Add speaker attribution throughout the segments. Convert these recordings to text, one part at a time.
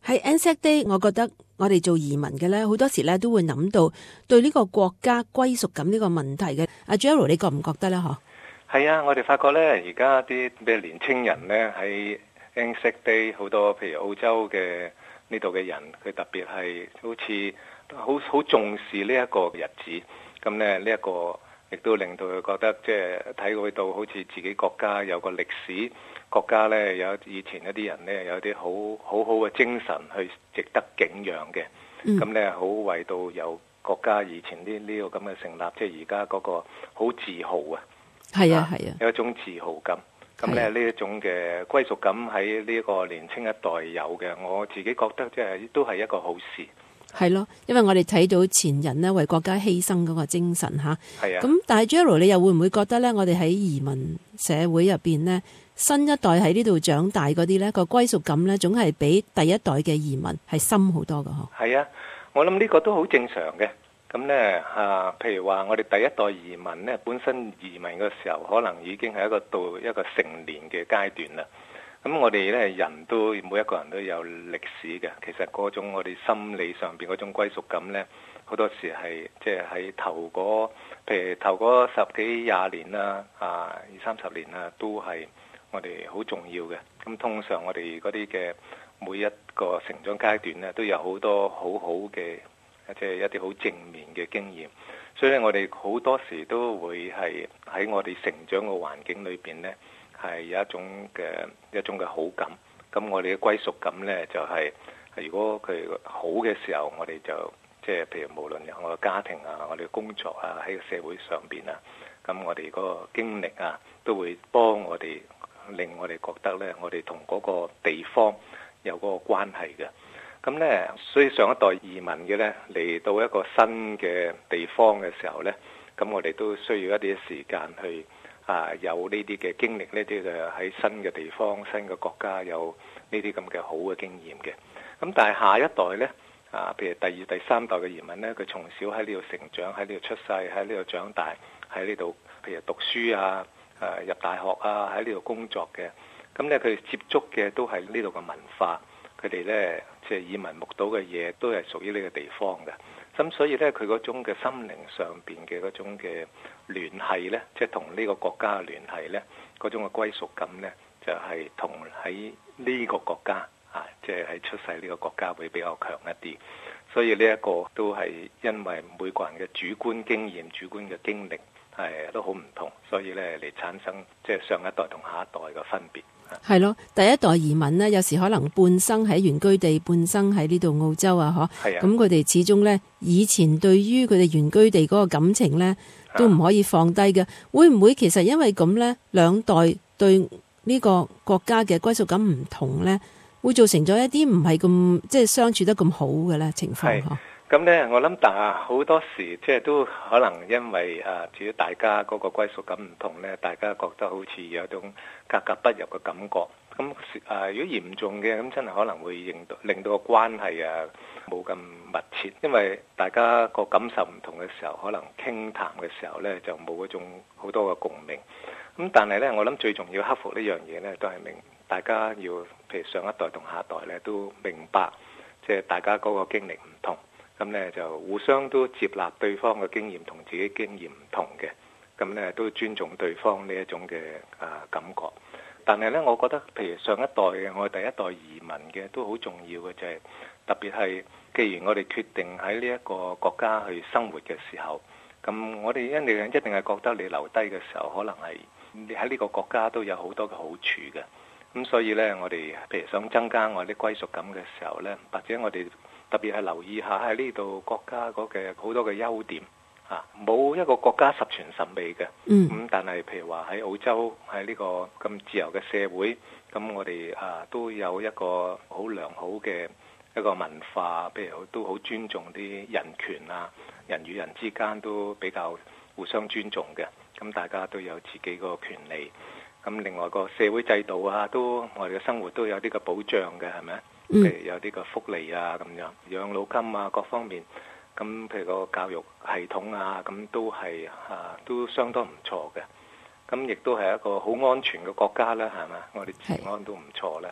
Speaker 1: 喺 Anzac Day，我覺得我哋做移民嘅咧，好多時咧都會諗到對呢個國家歸屬感呢個問題嘅。阿 Gerald， 你覺唔覺得咧？嗬？
Speaker 2: 係啊，我哋發覺咧，而家啲咩年青人咧喺 Anzac Day 好多，譬如澳洲嘅呢度嘅人，佢特別係好重視呢一個日子。咁咧呢一個亦都令到佢覺得即係體會到好似自己國家有個歷史。國家咧有以前一啲人咧有啲好嘅精神去值得敬仰嘅，咁咧好為到有國家以前呢個咁嘅成立，即係而家嗰個好自豪啊，
Speaker 1: 係啊係啊，
Speaker 2: 有一種自豪感，咁咧呢一種嘅歸屬感喺呢個年青一代有嘅，我自己覺得即係都係一個好事。
Speaker 1: 係咯，因為我哋睇到前人呢為國家犧牲嗰個精神吓，
Speaker 2: 係啊。
Speaker 1: 咁但係 Gerald， 你又會唔會覺得咧？我哋喺移民社會入邊呢，新一代喺呢度長大嗰啲咧個歸屬感咧，總係比第一代嘅移民係深好多㗎嗬。係
Speaker 2: 啊，我諗呢個都好正常嘅。咁咧譬如話我哋第一代移民咧，本身移民嘅時候可能已經係到一個成年嘅階段啦。咁我哋咧人都每一個人都有歷史嘅，其實嗰種我哋心理上邊嗰種歸屬感咧，好多時係即係喺譬如頭嗰十幾廿年啦，20-30年啦，都係我哋好重要嘅。咁通常我哋嗰啲嘅每一個成長階段咧，都有好多好嘅，即係一啲好正面嘅經驗。所以咧，我哋好多時都會係喺我哋成長嘅環境裏邊咧，係有一種嘅好感。咁我哋嘅歸屬感咧，就係如果佢好嘅時候，我哋就即係譬如無論我嘅家庭啊，我哋嘅工作啊，喺個社會上邊啊，咁我哋嗰個經歷啊，都會幫我哋，令我哋覺得咧，我哋同嗰個地方有嗰個關係嘅。咁咧，所以上一代移民嘅咧，嚟到一個新嘅地方嘅時候咧，咁我哋都需要一啲時間去有呢啲嘅經歷，呢啲嘅喺新嘅地方、新嘅國家有呢啲咁嘅好嘅經驗嘅。咁但係下一代咧，譬如第二、第三代嘅移民咧，佢從小喺呢度成長，喺呢度出世，喺呢度長大，喺呢度譬如讀書啊、入大學啊，喺呢度工作嘅。咁咧，佢哋接觸嘅都係呢度嘅文化，佢哋咧即係耳聞目睹嘅嘢，都係屬於呢個地方嘅。咁所以咧，佢嗰種嘅心靈上邊嘅嗰種嘅聯繫咧，即係同呢個國家嘅聯繫咧，嗰種嘅歸屬感咧，就係同喺呢個國家即係喺出世呢個國家會比較強一啲。所以呢一個都係因為每個人嘅主觀經驗、主觀嘅經歷係都好唔同，所以咧嚟產生即係上一代同下一代嘅分別。
Speaker 1: 係咯，第一代移民呢，有時可能半生喺原居地，半生喺呢度澳洲啊，嗬。咁佢哋始終呢，以前對於佢哋原居地嗰個感情呢，都唔可以放低嘅。會唔會其實因為咁呢，兩代對呢個國家嘅歸屬感唔同呢，會造成咗一啲唔係咁即係相處得咁好嘅呢情況？
Speaker 2: 咁咧，我諗好多時即係都可能因為至於大家嗰個歸屬感唔同咧，大家覺得好似有一種格格不入嘅感覺。咁如果嚴重嘅，咁真係可能會令到個關係冇咁密切，因為大家個感受唔同嘅時候，可能傾談嘅時候咧就冇嗰種好多嘅共鳴。咁但係咧，我諗最重要克服呢樣嘢咧，都係大家要譬如上一代同下一代咧都明白，即係大家嗰個經歷唔同。咁咧就互相都接納對方嘅經驗同自己經驗唔同嘅，咁咧都尊重對方呢一種嘅感覺。但係咧，我覺得譬如上一代嘅我哋第一代移民嘅都好重要嘅，就係特別係既然我哋決定喺呢一個國家去生活嘅時候，咁我哋一定係覺得你留低嘅時候，可能係你喺呢個國家都有好多嘅好處嘅。咁所以咧，我哋譬如想增加我哋歸屬感嘅時候咧，或者我哋特別係留意下喺呢度國家嗰嘅好多嘅優點冇一個國家十全十美嘅。咁但係譬如話喺澳洲喺呢個咁自由嘅社會，咁我哋都有一個好良好嘅一個文化，譬如都好尊重啲人權人與人之間都比較互相尊重嘅。咁大家都有自己個權利。咁另外個社會制度都我哋嘅生活都有啲個保障嘅，係咪？譬如有啲個福利咁樣，養老金各方面，咁譬如個教育系統咁都係都相當唔錯嘅。咁亦都係一個好安全嘅國家啦，係嘛？我哋治安都唔錯啦。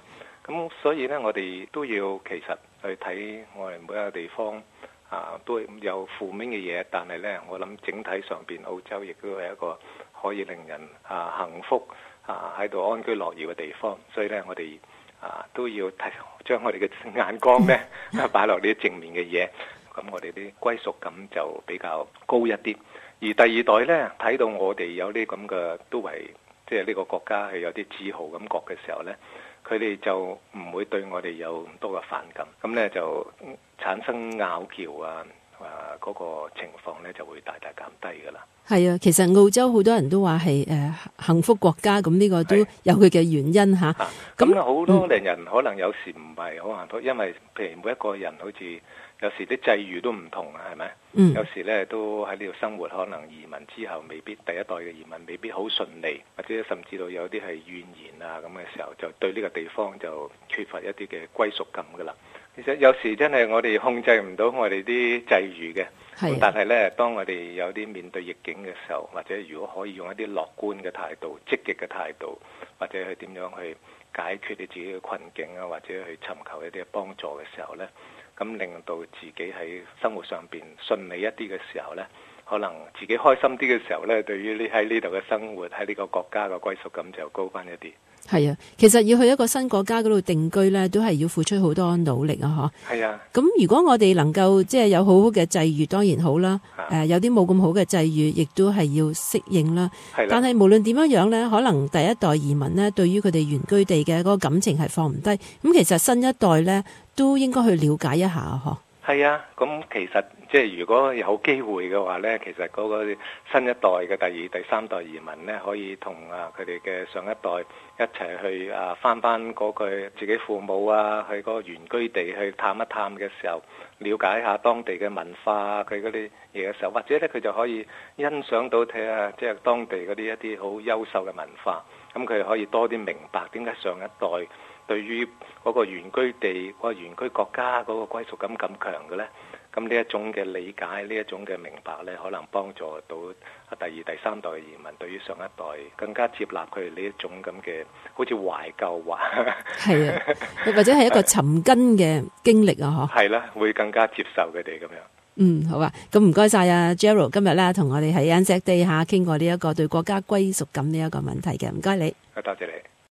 Speaker 2: 咁所以呢，我哋都要其實去睇我哋每一個地方都有負面嘅嘢，但係呢，我諗整體上邊澳洲亦都係一個可以令人幸福喺度安居樂業嘅地方，所以呢，我哋都要將我哋嘅眼光呢擺落呢啲正面嘅嘢，咁我哋啲歸屬感就比較高一啲。而第二代呢，睇到我哋有啲咁嘅都為即係呢個國家係有啲自豪感覺嘅時候呢，佢哋就唔會對我哋有咁多嘅反感，咁呢就產生拗撬嗰個情況呢就會大大減低㗎啦。
Speaker 1: 係啊，其實澳洲好多人都話係幸福國家，咁呢個都有佢嘅原因嚇。
Speaker 2: 咁好多人可能有時唔係好幸福，因為譬如每一個人好似有時啲際遇都唔同啊，係咪？有時咧都喺呢度生活，可能移民之後未必第一代嘅移民未必好順利，或者甚至到有啲係怨言啊咁嘅時候，就對呢個地方就缺乏一啲嘅歸屬感㗎啦。其實有時真係我哋控制唔到我哋啲際遇嘅，但係呢，當我哋有啲面對逆境嘅時候，或者如果可以用一啲樂觀嘅態度、積極嘅態度，或者去點樣去解決你自己嘅困境啊，或者去尋求一啲幫助嘅時候呢，咁令到自己喺生活上邊順利一啲嘅時候呢，可能自己開心啲嘅時候呢，對於喺呢度嘅生活喺呢個國家嘅歸屬感就高翻一啲。
Speaker 1: 係啊，其實要去一個新國家嗰度定居呢，都係要付出好多努力啊！嗬。係啊。咁如果我哋能夠即係有好好嘅際遇，當然好啦。有啲冇咁好嘅際遇，亦都係要適應啦。係。但係無論點樣樣呢，可能第一代移民呢，對於佢哋原居地嘅嗰個感情係放唔低。咁其實新一代呢，都應該去了解一下啊！嗬。係啊，
Speaker 2: 咁其實即係如果有機會嘅話呢，其實嗰個新一代嘅第二、第三代移民呢，可以同佢哋嘅上一代一齊去翻嗰個自己父母去嗰個原居地去探一探嘅時候，了解下當地嘅文化佢嗰啲嘢嘅時候，或者呢，佢就可以欣賞到睇下即係當地嗰啲一啲好優秀嘅文化，咁佢可以多啲明白點解上一代對於嗰個原居地、嗰個原居國家嗰個歸屬感咁強嘅呢，咁呢一種嘅理解、呢一種嘅明白呢，可能幫助到第二、第三代嘅移民對於上一代更加接納佢哋呢一種咁嘅好似懷舊話，
Speaker 1: 係啊，或者係一個尋根嘅經歷啊，嗬。係啦，
Speaker 2: 會更加接受佢哋咁樣。
Speaker 1: 好啊，咁唔該晒啊 Gerald 今日咧同我哋喺 Anzac Day 下傾過呢一個對國家歸屬感呢一個問題嘅，唔該你。
Speaker 2: 多謝你。